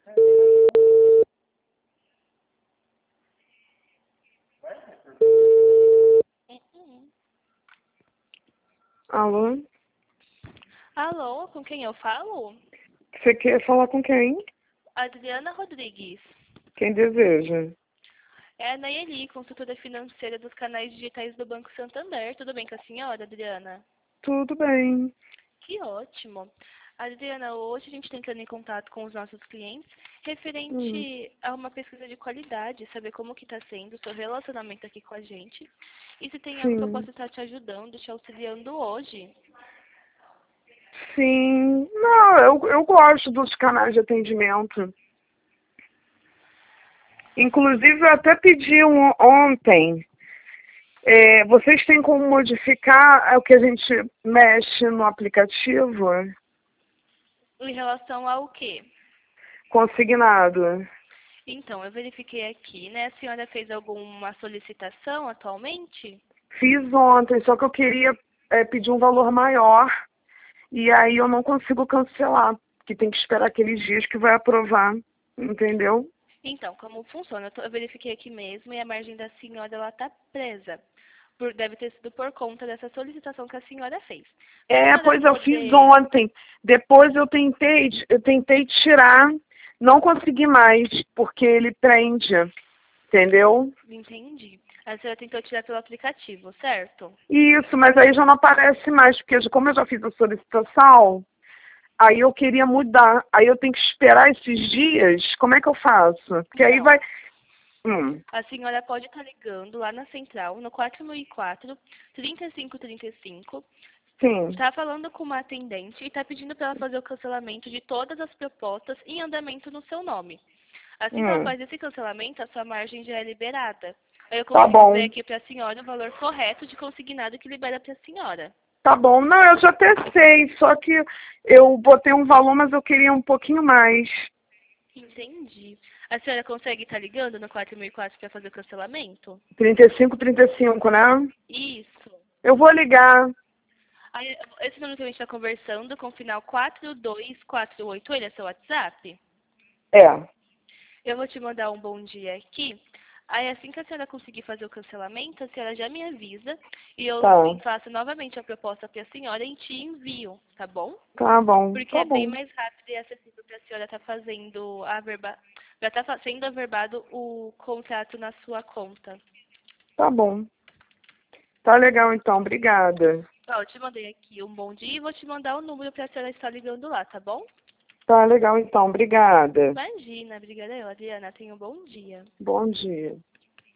Alô? Alô, com quem eu falo? Você quer falar com quem? Adriana Rodrigues. Quem deseja? É a Nayeli, consultora financeira dos canais digitais do Banco Santander. Tudo bem com a senhora, Adriana? Tudo bem. Que ótimo. Adriana, hoje a gente está entrando em contato com os nossos clientes referente a uma pesquisa de qualidade, saber como que está sendo o seu relacionamento aqui com a gente e se tem algo que eu Sim. possa estar te ajudando, te auxiliando hoje. Sim. Não, eu gosto dos canais de atendimento. Inclusive, eu até pedi ontem. Vocês têm como modificar o que a gente mexe no aplicativo? Em relação ao quê? Consignado. Então, eu verifiquei aqui, né? A senhora fez alguma solicitação atualmente? Fiz ontem, só que eu queria pedir um valor maior. E aí eu não consigo cancelar, porque tem que esperar aqueles dias que vai aprovar, entendeu? Então, como funciona? Eu verifiquei aqui mesmo e a margem da senhora ela está presa. Deve ter sido por conta dessa solicitação que a senhora fez. Para a senhora Pois eu fiz poder... ontem. Depois eu tentei tirar, não consegui mais, porque ele prende, entendeu? Entendi. A senhora tentou tirar pelo aplicativo, certo? Isso, mas aí já não aparece mais, porque como eu já fiz a solicitação, aí eu queria mudar. Aí eu tenho que esperar esses dias, como é que eu faço? Porque aí Não. vai... A senhora pode estar ligando lá na central, no 4004-3535. Sim. Está falando com uma atendente e está pedindo para ela fazer o cancelamento de todas as propostas em andamento no seu nome. Assim que ela faz esse cancelamento, a sua margem já é liberada. Aí eu Tá consigo ver bom. aqui para a senhora o valor correto de consignado que libera para a senhora. Tá bom. Não, eu já até sei, só que eu botei um valor, mas eu queria um pouquinho mais. Entendi. A senhora consegue estar ligando no 4004 para fazer o cancelamento? 35, né? Isso. Eu vou ligar. Aí, esse número que a gente está conversando, com o final 42488, ele é seu WhatsApp? É. Eu vou te mandar um bom dia aqui. Aí, assim que a senhora conseguir fazer o cancelamento, a senhora já me avisa e eu Tá. faço novamente a proposta para a senhora e te envio, tá bom? Tá bom. Porque Tá é bem bom. mais rápido e acessível para a senhora estar fazendo já está sendo averbado o contrato na sua conta. Tá bom. Tá legal então. Obrigada. Ó, eu te mandei aqui um bom dia e vou te mandar o número para a senhora estar ligando lá, tá bom? Tá legal então. Obrigada. Imagina, obrigada eu, Adriana. Tenha um bom dia. Bom dia.